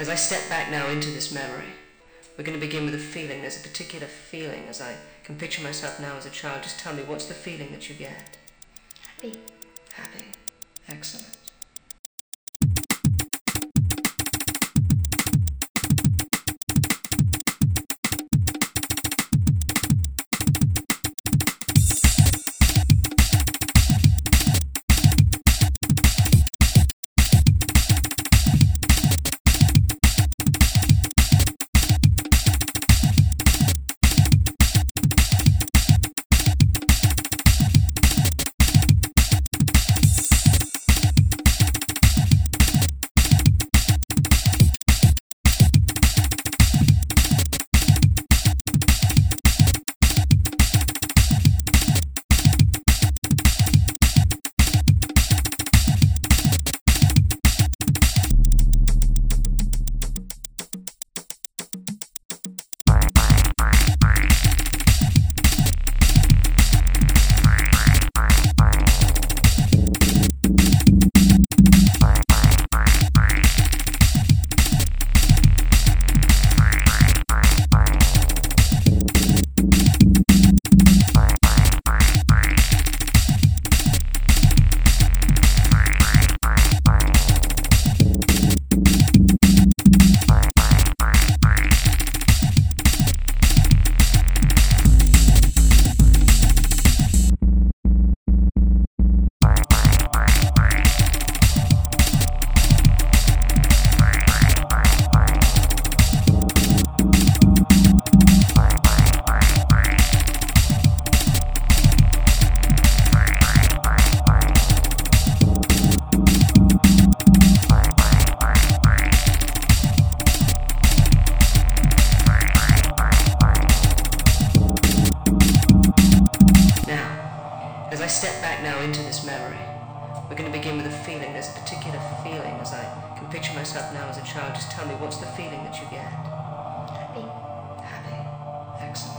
As I step back now into this memory, we're going to begin with a feeling. There's a particular feeling as I can picture myself now as a child. Just tell me, what's the feeling that you get? Happy. Happy. Excellent. As I step back now into this memory, we're going to begin with a feeling. There's a particular feeling as I can picture myself now as a child. Just tell me, what's the feeling that you get? Happy. Happy. Excellent.